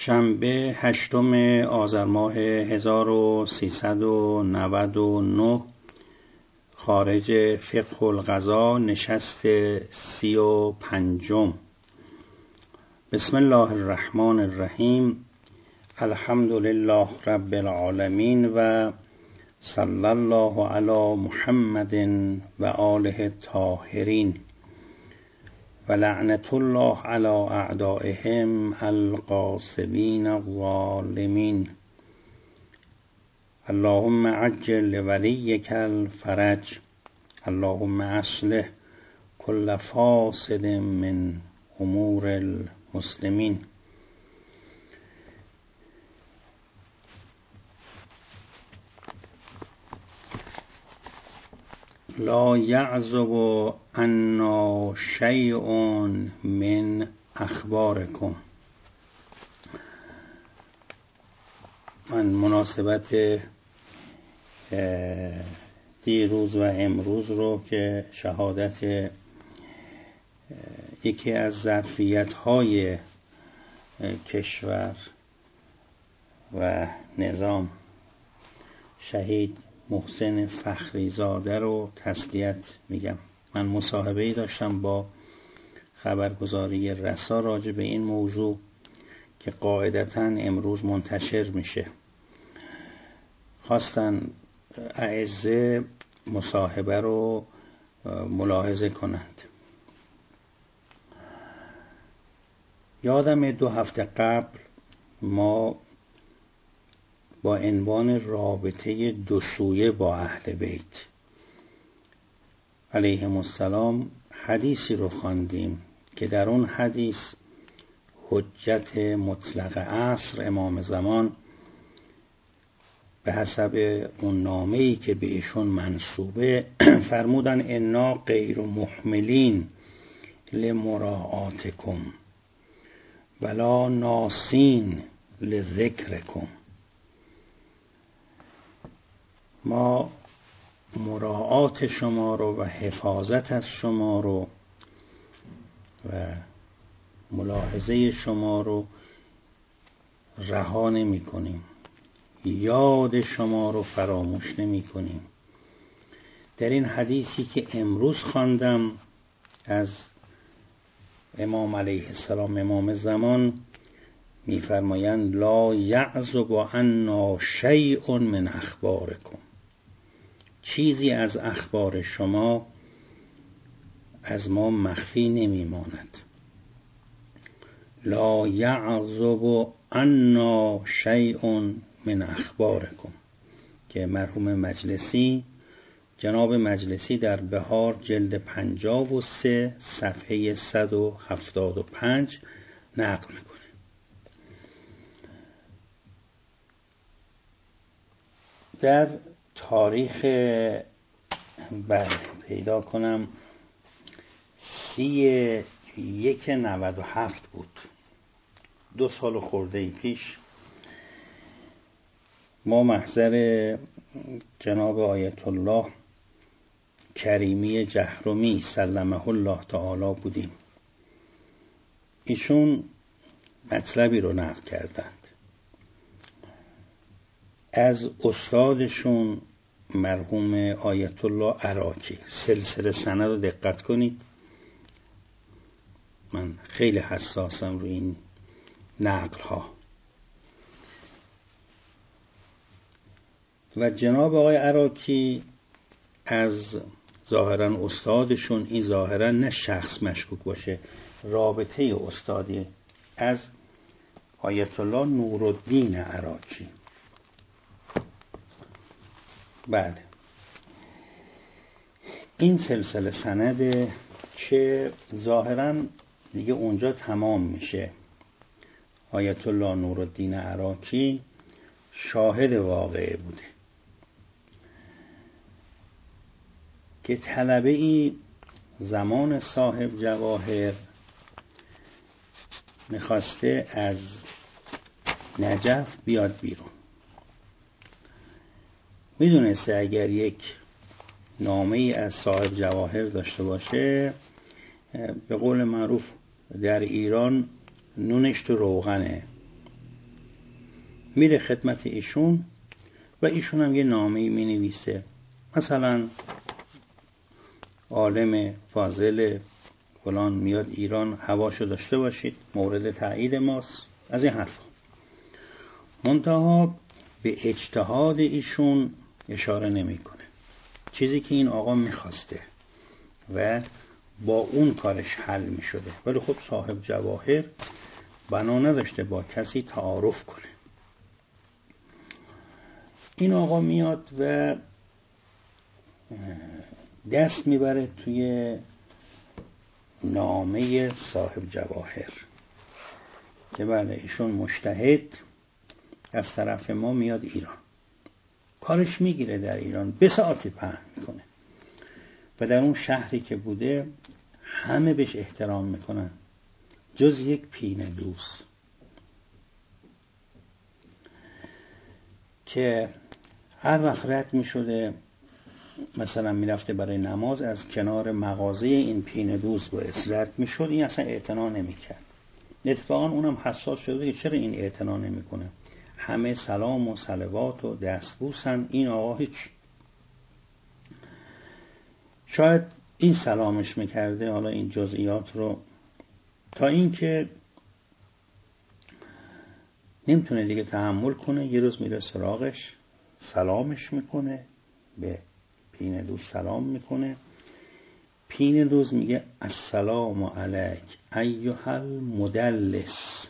شنبه 8 آذر ماه 1399 خارج فقه القضا نشست 35. بسم الله الرحمن الرحیم. الحمد لله رب العالمین و صلی الله علی محمد و آله الطاهرین و لعنت الله علی اعدائهم الغاصبین الظالمین. اللهم عجل لولیک الفرج، اللهم اصلح كل فاسد من امور المسلمین. لا یعزب عنا شیء من اخبارکم. من مناسبت دیروز و امروز رو که شهادت یکی از ظرفیت‌های کشور و نظام شهید محسن فخریزاده رو تسلیت میگم. من مصاحبه‌ای داشتم با خبرگزاری رسا راجع به این موضوع که قاعدتاً امروز منتشر میشه. خواستن اعزه مصاحبه رو ملاحظه کنند. یادم 2 هفته قبل ما با عنوان رابطه دو سویه با اهل بیت علیهم السلام حدیثی رو خواندیم که در اون حدیث حجت مطلق عصر امام زمان به حسب اون نامه‌ای که به ایشون منسوبه فرمودن انا غیر محملین لمراعاتکم ولا ناسین لذکرکم. ما مراعات شما رو و حفاظت از شما رو و ملاحظه شما رو رها نمی کنیم، یاد شما رو فراموش نمی کنیم. در این حدیثی که امروز خواندم از امام علیه السلام امام زمان می‌فرمایند لا یعزب عنا شیء من اخبارکم. چیزی از اخبار شما از ما مخفی نمی‌ماند. لا یعزب عنا شیء من اخبارکم که مرحوم مجلسی جناب مجلسی در بهار جلد 53 صفحه 175 نقل میکنه. در تاریخ پیدا کنم 31/97 بود، 2 سال خورده پیش ما محضر جناب آیت الله کریمی جهرمی سلمه الله تعالی بودیم. ایشون مطلبی رو نقل کردند از استادشون مرحوم آیت الله عراقی. سلسله سند رو دقت کنید، من خیلی حساسم روی این نقل ها. و جناب آقای عراقی از ظاهرا استادشون، این ظاهرا نه شخص مشکوک باشه، رابطه استادی از آیت الله نورالدین عراقی. بله این سلسله سنده که ظاهرا دیگه اونجا تمام میشه. آیت الله نورالدین عراقی شاهد واقعه بوده که طلبه‌ای زمان صاحب جواهر میخواسته از نجف بیاد بیرون. میدونسته اگر یک نامه‌ای از صاحب جواهر داشته باشه به قول معروف در ایران نونش تو روغنه، میره خدمت ایشون و ایشون هم یه نامه‌ای مینویسه، مثلا عالم فاضل فلان میاد ایران، هواشو داشته باشید، مورد تایید ماست، از این حرف. منتها به اجتهاد ایشون اشاره نمیکنه، چیزی که این آقا میخواسته و با اون کارش حل میشده. ولی خب صاحب جواهر بنا نداشته با کسی تعارف کنه. این آقا میاد و دست میبره توی نامه صاحب جواهر که بله ایشون مجتهد از طرف ما میاد ایران، کارش میگیره در ایران، به ساعتی پهن میکنه و در اون شهری که بوده همه بهش احترام میکنن جز یک پینه دوست که هر وقت رد میشده، مثلا میرفته برای نماز، از کنار مغازه این پینه دوست باعث رد میشد، این اصلا اعتنا نمیکرد. اتفاقا اونم حساس شده که چرا این اعتنا نمیکنه، همه سلام و صلوات و دستبوسن، این آقا هیچ. شاید این سلامش میکرده، حالا این جزئیات رو، تا این که نمیتونه دیگه تحمل کنه، یه روز میره سراغش، سلامش میکنه، به پینه دوست سلام میکنه. پینه دوست میگه السلام علیک ایها المدلس.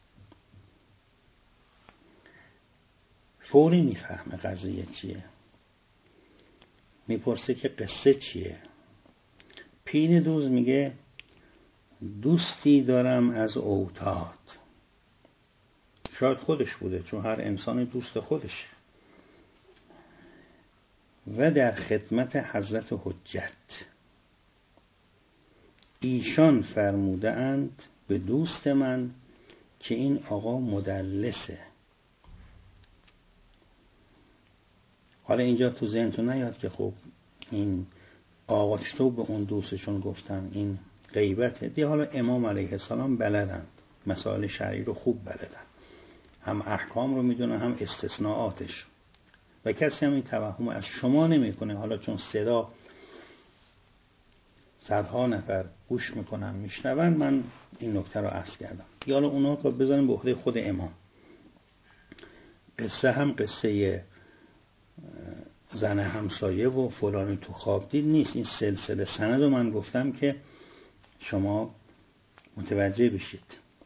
فوری میفهمه قضیه چیه، میپرسه که قصه چیه. پینه دوست میگه دوستی دارم از اوتاد. شاید خودش بوده، چون هر انسان دوست خودشه. و در خدمت حضرت حجت ایشان فرموده اند به دوست من که این آقا مدلسه. حالا اینجا تو ذهنتون نیاد که خب این آقا چطور به اون دوستشون گفتن، این غیبته دی. حالا امام علیه السلام بلدن، مسائل شرعی رو خوب بلدن، هم احکام رو میدونن هم استثناءاتش، و کسی هم این توهم از شما نمیکنه. حالا چون صدا صدها نفر گوش میکنن میشنون، من این نکته رو عرض کردم. حالا اونا رو بذاریم به عهده خود امام. قصه هم قصه زن همسایه و فلانی تو خواب دید نیست. این سلسله سند رو من گفتم که شما متوجه بشید.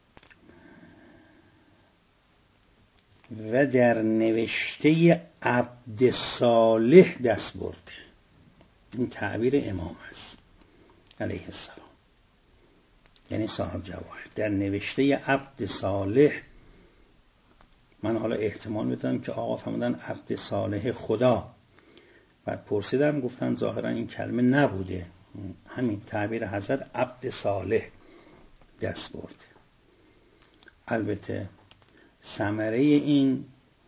و در نوشته عبد صالح دست برده. این تعبیر امام است علیه السلام، یعنی صاحب جواهر. در نوشته عبد صالح، من حالا احتمال میدم که آقا فرمودن عبد صالح خدا، بعد پرسیدم گفتن ظاهرا این کلمه نبوده، همین تعبیر حضرت عبد صالح دست برده. البته ثمره این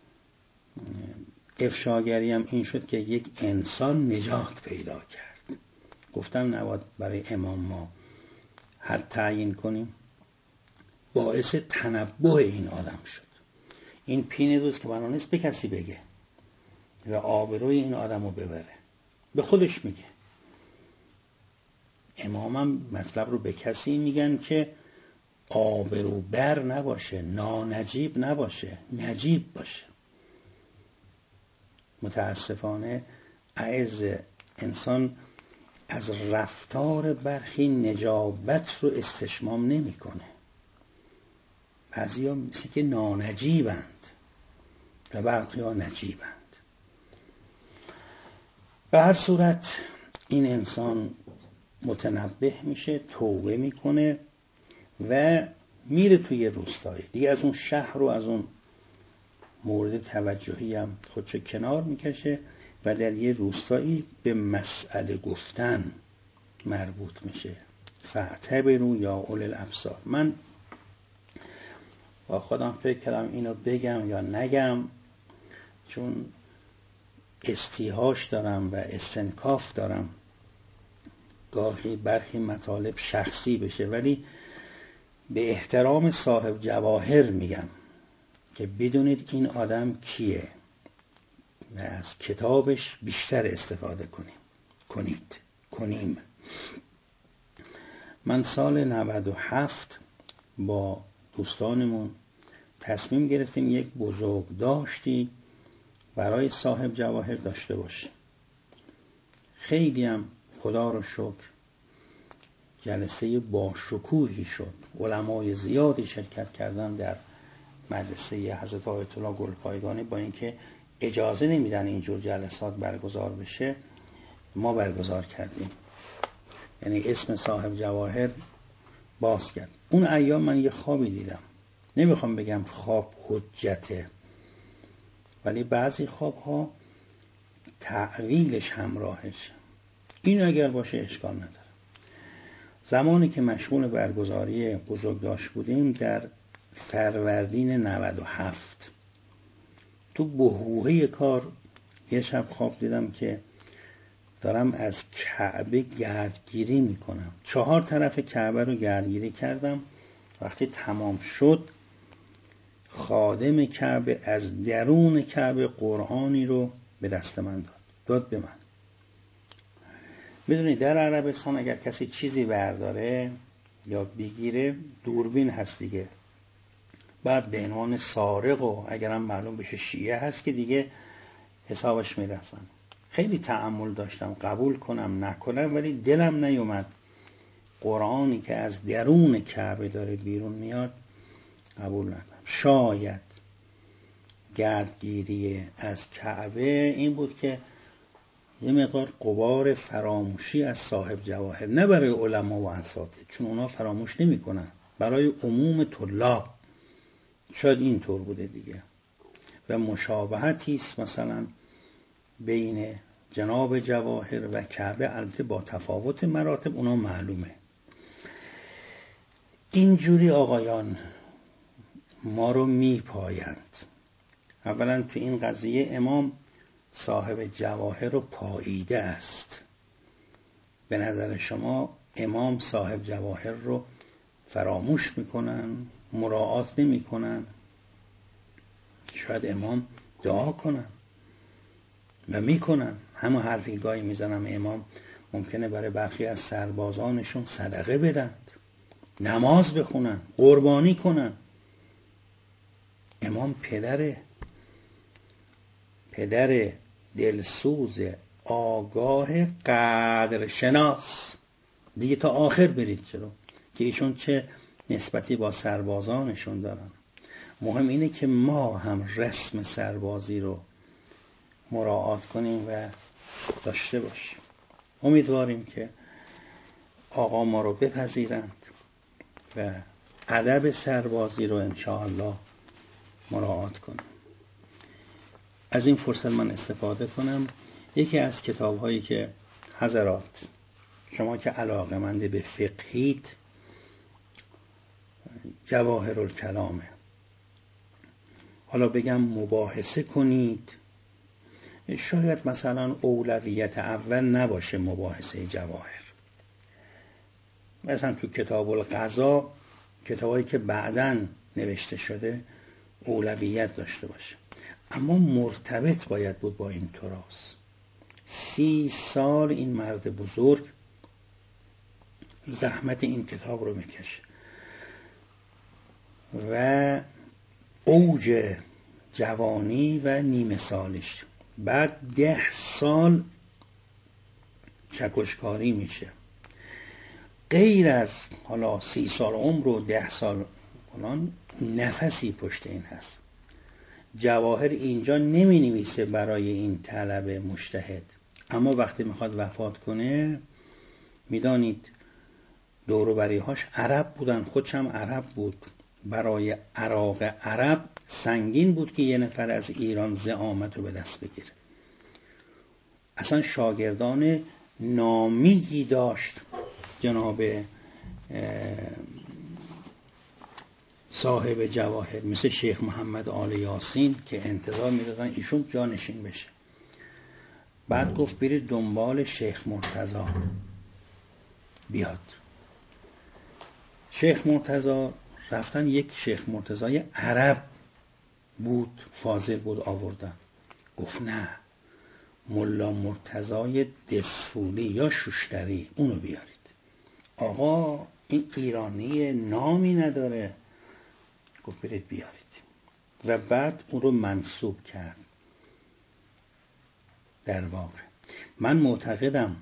افشاگری هم این شد که یک انسان نجات پیدا کرد. گفتم نباید برای امام ما حد تعیین کنیم، باعث تنبه این آدم شد. این پینه دوست که بنا نیست به کسی بگه و آبروی این آدم رو ببره، به خودش میگه. امامم مطلب رو به کسی میگن که آبروبر نباشه، نانجیب نباشه، نجیب باشه. متاسفانه اعز انسان از رفتار برخی نجابت رو استشمام نمیکنه. بعضیا مثل که نانجیبند و بعضیا نجیبند. به هر صورت این انسان متنبه میشه، توبه میکنه و میره توی روستایی دیگه. از اون شهر و از اون مورد توجهی هم خودشو کنار میکشه و در یه روستایی به مسئله گفتن مربوط میشه. فاعتبروا یا اولی الابصار. من با خودم فکر کردم اینو بگم یا نگم، چون استیحاش دارم و استنکاف دارم گاهی برخی مطالب شخصی بشه، ولی به احترام صاحب جواهر میگم که بدونید این آدم کیه و از کتابش بیشتر استفاده کنیم. من سال 97 با دوستانمون تصمیم گرفتیم یک بزرگداشتی برای صاحب جواهر داشته باشیم. خیلی هم خدا رو شکر جلسه باشکوهی شد. علمای زیادی شرکت کردن در مدرسه حضرت آیت الله گلپایگانی. با اینکه اجازه نمیدن اینجور جلسات برگزار بشه، ما برگزار کردیم. یعنی اسم صاحب جواهر باز کرد. اون ایام من یه خوابی دیدم. نمیخوام بگم خواب حجته، ولی بعضی خوابها تعویلش همراهش. این اگر باشه اشکال نداره. زمانی که مشغول برگزاری بزرگداشت بودیم در فروردین 97، تو بحبوحه کار یه شب خواب دیدم که دارم از کعبه گردگیری میکنم. 4 طرف کعبه رو گردگیری کردم. وقتی تمام شد، خادم کعبه از درون کعبه قرآنی رو به دست من داد به من. میدونید در عربستان اگر کسی چیزی برداره یا بگیره، دوربین هست دیگه، بعد به عنوان سارق و اگرم معلوم بشه شیعه هست که دیگه حسابش میرسن. خیلی تأمل داشتم قبول کنم نکنم، ولی دلم نیومد قرآنی که از درون کعبه داره بیرون میاد قبول ندارم. شاید گردگیری از کعبه این بود که یه مقدار غبار فراموشی از صاحب جواهر، نه برای علما و اساتید، چون اونا فراموش نمی کنن، برای عموم طلاب شاید این طور بوده دیگه. و مشابهتی است مثلا بین جناب جواهر و کعبه، البته با تفاوت مراتب اونا معلومه. اینجوری آقایان ما رو میپایند. اولا تو این قضیه امام صاحب جواهر رو پاییده است. به نظر شما امام صاحب جواهر رو فراموش میکنن، مراعات نمیکنن؟ شاید امام دعا کنن و میکنن. همه حرفی گاهی میزنم امام ممکنه برای برخی از سربازانشون صدقه بدن، نماز بخونن، قربانی کنن. امام پدر دلسوز، آگاه، قدر شناس دیگه. تا آخر برید چرا که ایشون چه نسبتی با سربازانشون دارن. مهم اینه که ما هم رسم سربازی رو مراعات کنیم و داشته باشیم. امیدواریم که آقا ما رو بپذیرند و ادب سربازی رو انشاءالله مراعات کنیم. از این فرصت من استفاده کنم. یکی از کتاب هایی که حضرات شما که علاقه‌مند به فقهید، جواهرالکلامه. حالا بگم مباحثه کنید، شاید مثلا اولویت اول نباشه مباحثه جواهر. مثلا تو کتاب القضا، کتابایی که بعداً نوشته شده، اولویت داشته باشه. اما مرتبط باید بود با این تراث. 30 سال این مرد بزرگ زحمت این کتاب رو میکشه و اوج جوانی و نیمه سالش، بعد 10 سال چکشکاری میشه. غیر از حالا 30 سال عمر و 10 سال فلان، نفسی پشت این هست. جواهر اینجا نمی نویسه برای این طلب مجتهد، اما وقتی میخواد وفات کنه، میدانید دوروبری‌هاش عرب بودن، خودش هم عرب بود. برای عراق عرب سنگین بود که یه نفر از ایران زعامت رو به دست بگیره. اصلا شاگردان نامیی داشت جناب صاحب جواهر، مثل شیخ محمد آل یاسین که انتظار میدادن ایشون جانشین بشه. بعد گفت برید دنبال شیخ مرتضی بیاد. شیخ مرتضی رفتن، یک شیخ مرتضی عرب بود، فاضل بود، آوردن. گفت نه، ملا مرتضای دسفولی یا شوشتری، اونو بیارید. آقا این ایرانی نامی نداره. گفت برید بیارید. و بعد اون رو منصوب کرد. در واقع من معتقدم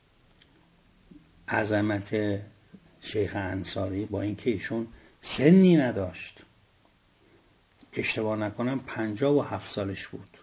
عظمت شیخ انصاری با اینکه ایشون سنی نداشت، اشتباه نکنم 57 سالش بود،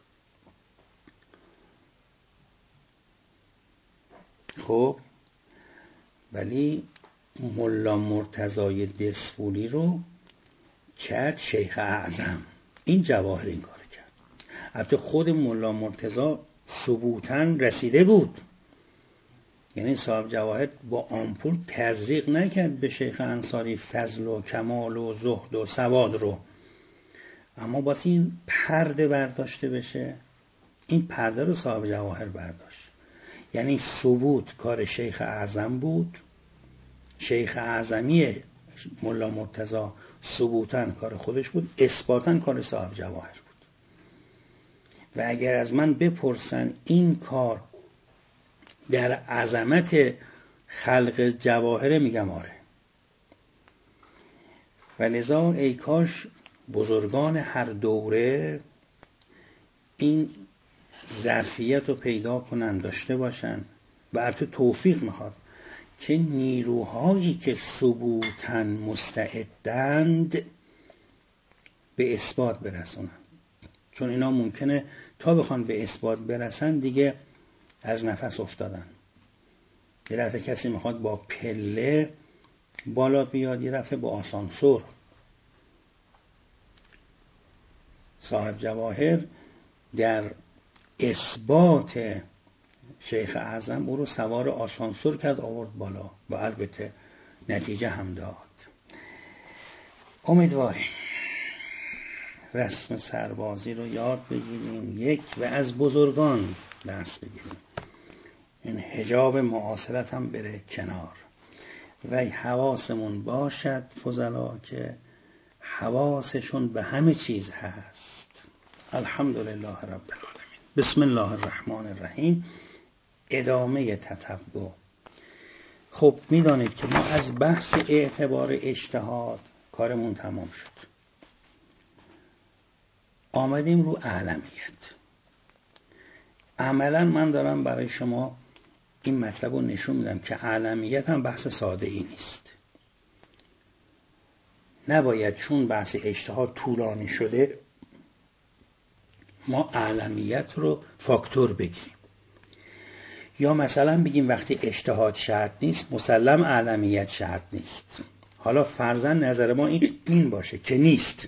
خب ولی ملا مرتضای دسفولی رو کرد شیخ اعظم. این جواهر این کار کرد. البته خود ملا مرتضی ثبوتاً رسیده بود، یعنی صاحب جواهر با آمپول تزریق نکرد به شیخ انصاری فضل و کمال و زهد و سواد رو، اما باید این پرده برداشته بشه. این پرده رو صاحب جواهر برداشت. یعنی ثبوت کار شیخ اعظم بود، شیخ اعظمی ملا مرتضی ثبوتاً کار خودش بود، اثباتاً کار صاحب جواهر بود. و اگر از من بپرسن این کار در عظمت خلق جواهر، میگم آره. و لذا ای کاش بزرگان هر دوره این ظرفیت رو پیدا کنن، داشته باشن. و البته توفیق میخواد که نیروهایی که ثبوتاً مستعدند به اثبات برسونن، چون اینا ممکنه تا بخوان به اثبات برسن دیگه از نفس افتادن. یه دفعه کسی میخواد با پله بالا بیاد، یه دفعه با آسانسور. صاحب جواهر در اثبات شیخ اعظم او رو سوار آسانسور کرد، آورد بالا و البته نتیجه هم داد. امیدواریم رسم سربازی رو یاد بگیریم، یک، و از بزرگان درس بگیریم. این حجاب معاصرت هم بره کنار و حواسمون باشد فضلا که حواسشون به همه چیز هست. الحمدلله رب العالمین. بسم الله الرحمن الرحیم. ادامه تتبع. خب میدانید که ما از بحث اعتبار اجتهاد کارمون تمام شد، آمدیم رو اعلمیت. عملا من دارم برای شما این مطلب رو نشون میدم که اعلمیت هم بحث ساده ای نیست. نباید چون بحث اجتهاد طولانی شده ما اعلمیت رو فاکتور بگیریم، یا مثلا بگیم وقتی اجتهاد شرط نیست مسلم اعلمیت شرط نیست. حالا فرضاً نظر ما این باشه که نیست.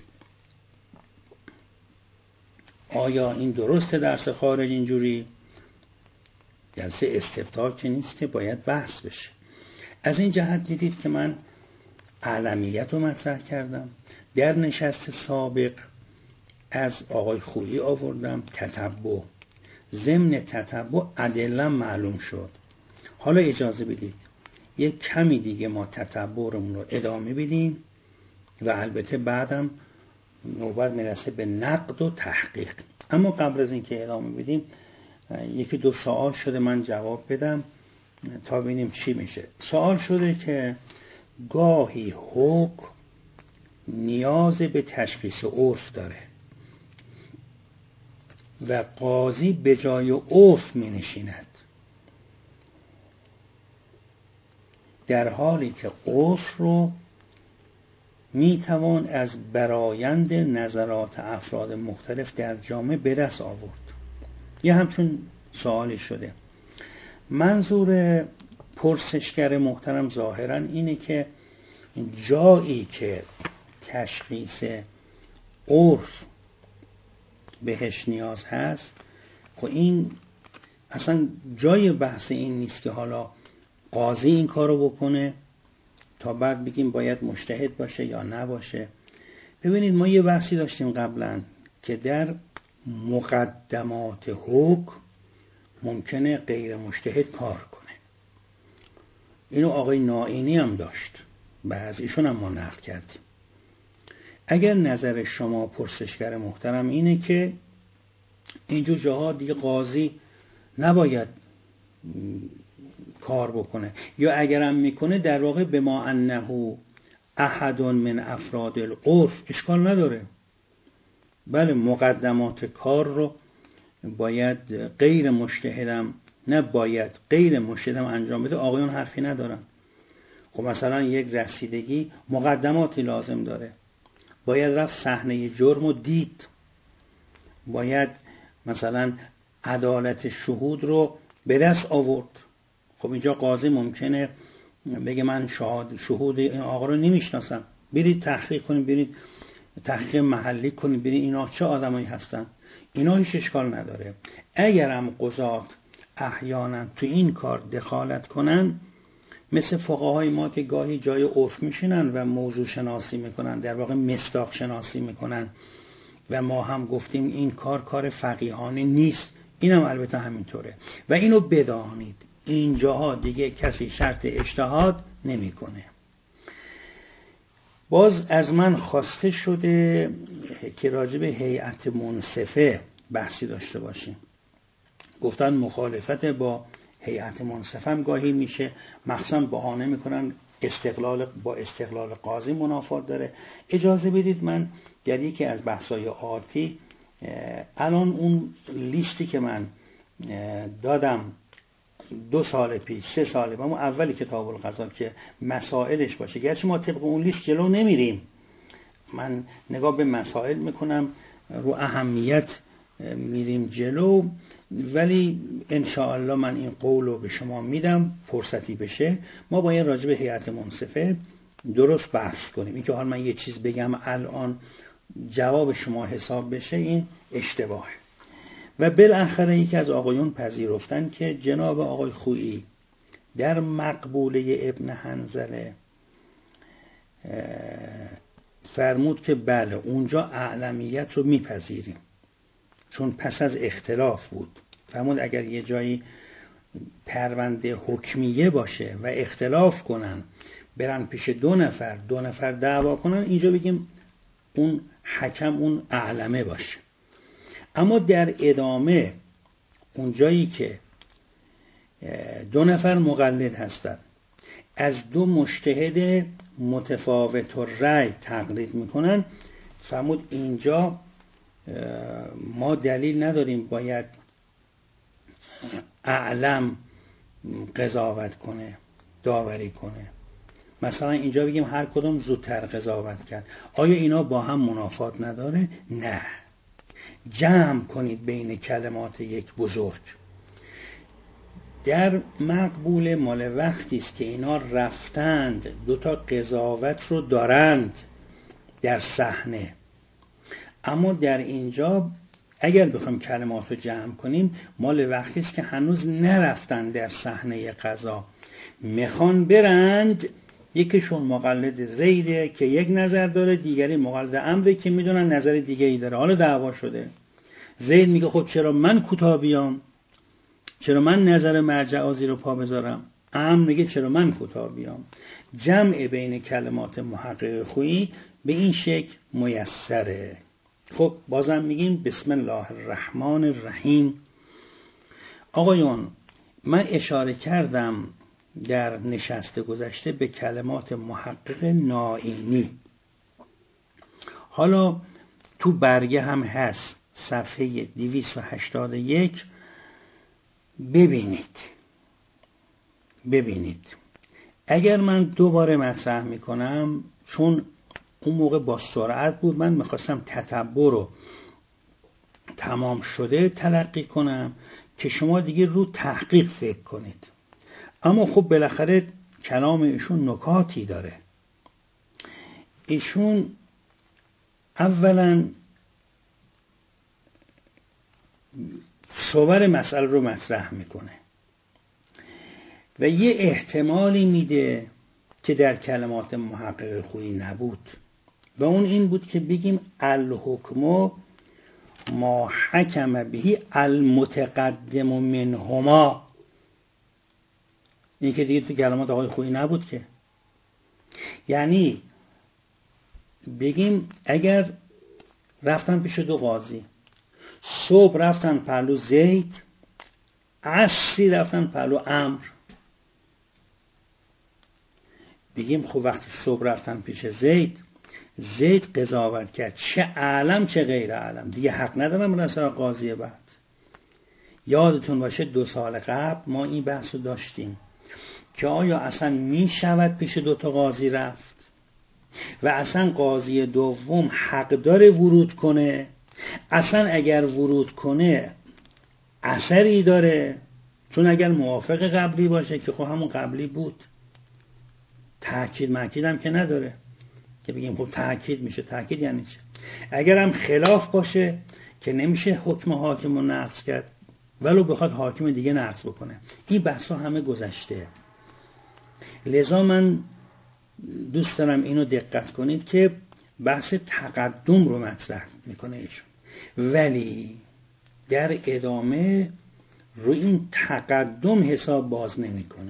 آیا این درسته درس خارج اینجوری؟ جلسه استفتاء که نیست که باید بحث بشه. از این جهت دیدید که من اعلمیت رو مطرح کردم. در نشست سابق از آقای خویی آوردم تتبع. ضمن تتبع ادله معلوم شد. حالا اجازه بدید یک کمی دیگه ما تتبعمون رو ادامه بدیم و البته بعدم نوبت میرسه به نقد و تحقیق. اما قبل از اینکه ادامه بدیم یکی دو سوال شده من جواب بدم تا ببینیم چی میشه. سوال شده که گاهی حکم نیاز به تشخیص عرف داره و قاضی به جای عرف می نشیند، در حالی که عرف رو می توان از برآیند نظرات افراد مختلف در جامعه به دست آورد. یه همچون سوالی شده. منظور پرسشگر محترم ظاهرا اینه که جایی که تشخیص عرف بهش نیاز هست، خب این اصلا جای بحث این نیست که حالا قاضی این کارو بکنه تا بعد بگیم باید مجتهد باشه یا نباشه. ببینید ما یه بحثی داشتیم قبلا که در مقدمات حکم ممکنه غیر مجتهد کار کنه. اینو آقای نائینی هم داشت، بعضیشون هم ما نقل کردیم. اگر نظر شما پرسشگر محترم اینه که اینجور جاها دیگه قاضی نباید کار بکنه، یا اگرم میکنه در واقع به ما انه احد من افراد العرف، اشکال نداره. بله مقدمات کار رو باید غیر مجتهدم انجام بده، آقایون حرفی ندارن. خب مثلا یک رسیدگی مقدماتی لازم داره، باید رفت صحنه جرم و دید، باید مثلا عدالت شهود رو به دست آورد. خب اینجا قاضی ممکنه بگه من شهود این آقا رو نمیشناسم، برید تحقیق کنید، برید تحقیق محلی کنید، برید اینا چه آدمایی هستن. اینا هیچ اشکال نداره. اگرم قضات احیانا تو این کار دخالت کنن، مثل فقهای ما که گاهی جای عرف میشینن و موضوع شناسی میکنن، در واقع مصداق شناسی میکنن، و ما هم گفتیم این کار فقیهانه نیست، اینم البته همینطوره. و اینو بدانید اینجاها دیگه کسی شرط اجتهاد نمیکنه. باز از من خواسته شده که راجع به هیئت منصفه بحثی داشته باشیم. گفتن مخالفت با هیئت منصفه هم گاهی میشه، مخصوصا بهانه میکنن با استقلال قاضی منافات داره. اجازه بدید من در یکی از بحث‌های آتی الان اون لیستی که من دادم 2 سال پیش 3 سال پیش، اون اولی کتاب القضا که مسائلش باشه، گرچه ما طبق اون لیست جلو نمیریم، من نگاه به مسائل میکنم، رو اهمیت میریم جلو، ولی انشاءالله من این قولو به شما میدم فرصتی بشه ما باید راجع به هیئت منصفه درست بحث کنیم. این که حال من یه چیز بگم الان جواب شما حساب بشه این اشتباهه. و بالاخره یکی از آقایون پذیرفتن که جناب آقای خویی در مقبوله ابن حنظله فرمود که بله اونجا اعلمیت رو میپذیریم، چون پس از اختلاف بود. فرمود اگر یه جایی پرونده حکمیه باشه و اختلاف کنن، برن پیش 2 نفر دعوا کنن، اینجا بگیم اون حکم اون اعلمه باشه. اما در ادامه اون جایی که 2 نفر مقلد هستن، از 2 مجتهد متفاوت الرأی تقلید میکنن، فرمود اینجا ما دلیل نداریم باید اعلم قضاوت کنه، داوری کنه. مثلا اینجا بگیم هر کدوم زودتر قضاوت کرد، آیا اینا با هم منافات نداره؟ نه، جمع کنید بین کلمات یک بزرگ. در مقبول مال وقتی است که اینا رفتند 2 تا قضاوت رو دارند در صحنه، اما در اینجا اگر بخوایم کلمات رو جمع کنیم مال وقتی است که هنوز نرفتن در صحنه قضا، میخوان برند. یکیشون مقلد زیده که یک نظر داره، دیگری مقلد عمره که میدونن نظر دیگه ای داره. حالا دعوا شده، زید میگه خب چرا من کوتاه بیام، چرا من نظر مرجع زیر پا بذارم، عمر میگه چرا من کوتاه بیام. جمع بین کلمات محقق خویی به این شکل میسره. خب بازم میگیم بسم الله الرحمن الرحیم. آقایون من اشاره کردم در نشست گذشته به کلمات محقق نائینی، حالا تو برگه هم هست صفحه 281. ببینید اگر من دوباره مطرح میکنم، چون اون موقع با سرعت بود، من میخواستم تتبع رو تمام شده تلقی کنم که شما دیگه رو تحقیق فکر کنید، اما خب بالاخره کلام ایشون نکاتی داره. ایشون اولا صور مسئله رو مطرح میکنه و یه احتمالی میده که در کلمات محقق خویی نبود، و اون این بود که بگیم الحکم ما حکم بهی المتقدم منهما. این که دیگه تو کلمات آقای خویی نبود که، یعنی بگیم اگر رفتن پیش دو قاضی، صبح رفتن پهلو زید، عصری رفتن پهلو عمرو، بگیم خب وقتی صبح رفتن پیش زید قضاوت کرد، چه اعلم چه غیر اعلم، دیگه حق ندارم برن سراغ قاضی بعد. یادتون باشه 2 سال قبل ما این بحث رو داشتیم که آیا اصلا می شود پیش 2 تا قاضی رفت و اصلا قاضی دوم حق داره ورود کنه، اصلا اگر ورود کنه اثری داره، چون اگر موافق قبلی باشه که خب همون قبلی بود، تأکید هم که نداره که بگیم خب تأکید میشه. تأکید یعنی چه؟ اگر هم خلاف باشه که نمیشه حکم حاکم رو نقض کرد ولو بخواد حاکم دیگه نقض بکنه. این بحثا همه گذشته. لذا من دوست دارم اینو دقت کنید که بحث تقدم رو مطرح میکنه ایشون، ولی در ادامه رو این تقدم حساب باز نمیکنه.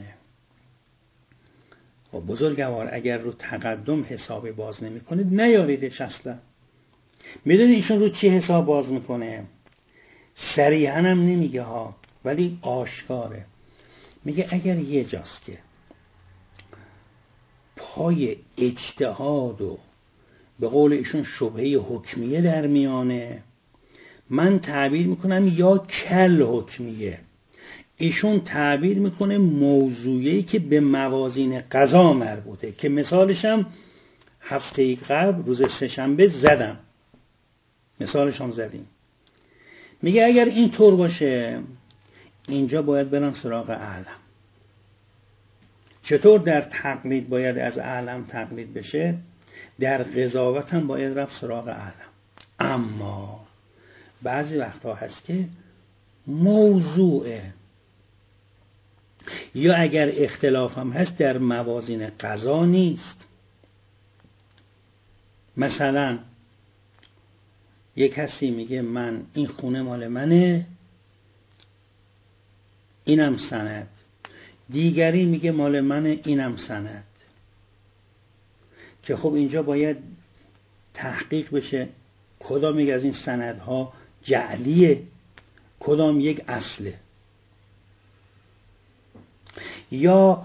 خب بزرگوار اگر رو تقدم حساب باز نمیکنید نیاریدش اصلا. میدونی ایشون رو چی حساب باز میکنه؟ صریحاً هم نمیگه ها، ولی آشکاره. میگه اگر یه جاست که پای اجتهاد و به قول ایشون شبهه حکمیه در میانه، من تعبیر میکنم یا کل حکمیه، ایشون تعبیر میکنه موضوعی که به موازین قضا مربوطه، که مثالش هم هفته قبل روز سه‌شنبه زدم، مثالش هم زدیم. میگه اگر این طور باشه اینجا باید برن سراغ اعلم. چطور در تقلید باید از اعلم تقلید بشه؟ در قضاوت هم باید رفت سراغ اعلم. اما بعضی وقتا هست که موضوعه، یا اگر اختلاف هم هست در موازین قضا نیست. مثلا یک کسی میگه من این خونه مال منه، اینم سند، دیگری میگه مال منه، اینم سند، که خب اینجا باید تحقیق بشه کدام یک از این سندها جعلیه، کدام یک اصله. یا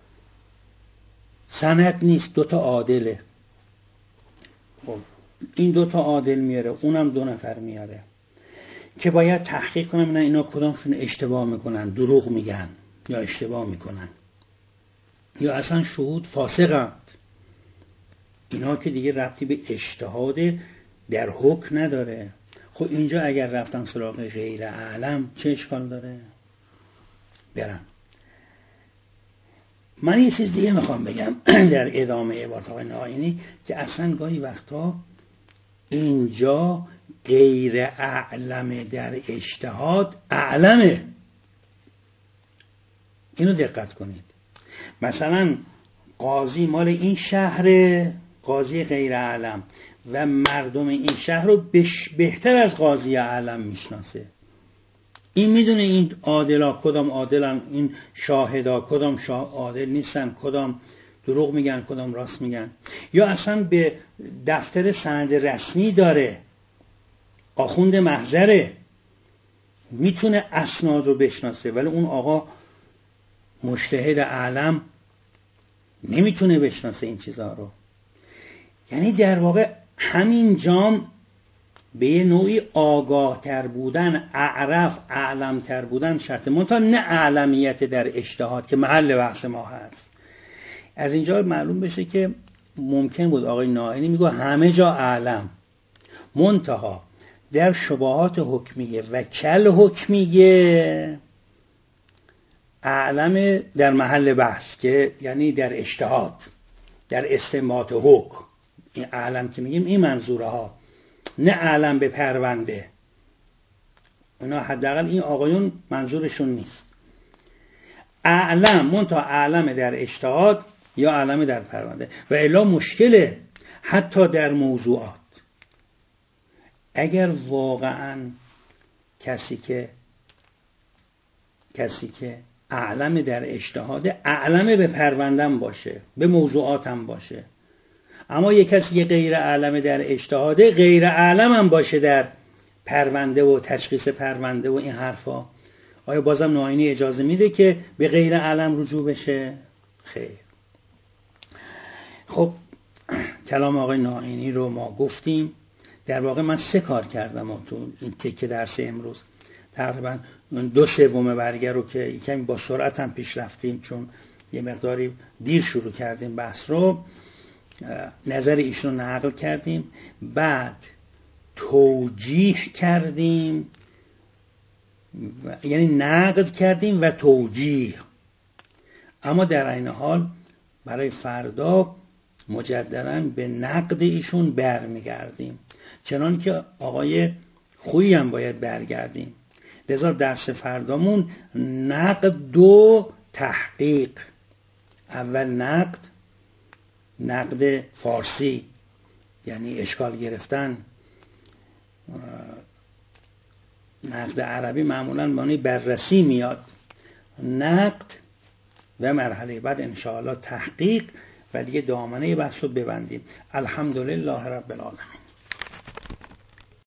سند نیست، 2 تا عادله، خب این 2 تا عادل میاره، اونم 2 نفر میاره، که باید تحقیق کنم نه اینا کدامشون اشتباه میکنن، دروغ میگن یا اشتباه میکنن، یا اصلا شهود فاسقند. اینا که دیگه ربطی به اجتهاد در حکم نداره. خب اینجا اگر رفتن سراغ غیر اعلم چه اشکال داره؟ برم من یه چیز دیگه میخوام بگم در ادامه عبارت آقای نائینی، که اصلا گاهی وقتا اینجا غیر اعلم در اجتهاد اعلمه. اینو دقت کنید. مثلا قاضی مال این شهر، قاضی غیر اعلم، و مردم این شهر رو بهتر از قاضی اعلم میشناسه. این میدونه این عادلا کدام عادلن، این شاهدا کدام عادل نیستن، کدام دروغ میگن، کدام راست میگن. یا اصلا به دفتر سند رسمی داره، آخوند محضره، میتونه اسناد رو بشناسه، ولی اون آقا مجتهد اعلم نمیتونه بشناسه این چیزها رو. یعنی در واقع همین جام به یه نوعی آگاه تر بودن، اعرف اعلم تر بودن شرطه، منتها نه اعلمیت در اجتهاد که محل بحث ما هست. از اینجا معلوم بشه که ممکن بود آقای نائینی میگه همه جا اعلم، منتها در شبهات حکمیه و کل حکمیه اعلم در محل بحث، که یعنی در اجتهاد، در استنباط حکم. این اعلم که میگیم این منظوره ها، نه اعلم به پرونده. اونا حداقل این آقایون منظورشون نیست. اعلم منتها اعلم در اجتهاد یا اعلم در پرونده. و الا مشکله حتی در موضوعات. اگر واقعا کسی که اعلم در اجتهاد، اعلم به پروندم باشه، به موضوعاتم باشه، اما یک کسی که غیر اعلم در اجتهاده، غیر اعلم هم باشه در پرونده و تشخیص پرونده و این حرفا، آیا بازم ناینی اجازه میده که به غیر اعلم رجوع بشه؟ خیر. خب کلام آقای ناینی رو ما گفتیم. در واقع من 3 کار کردم و تو این تکه درس امروز تقریبا 2/3 برگه رو که کمی با سرعت هم پیش رفتیم چون یه مقداری دیر شروع کردیم بحث رو، نظر ایشون نقل کردیم، بعد توجیه کردیم، یعنی نقد کردیم و توجیه، اما در عین حال برای فردا مجددا به نقد ایشون برمیگردیم، چنان که آقای خویی هم باید برگردیم. لذا درس فردامون نقد و تحقیق. اول نقد فارسی یعنی اشکال گرفتن، نقد عربی معمولا معنی بررسی میاد، نقد و مرحله بعد انشاءالله تحقیق و دیگه دامنه بحث رو ببندیم. الحمدلله رب العالمین.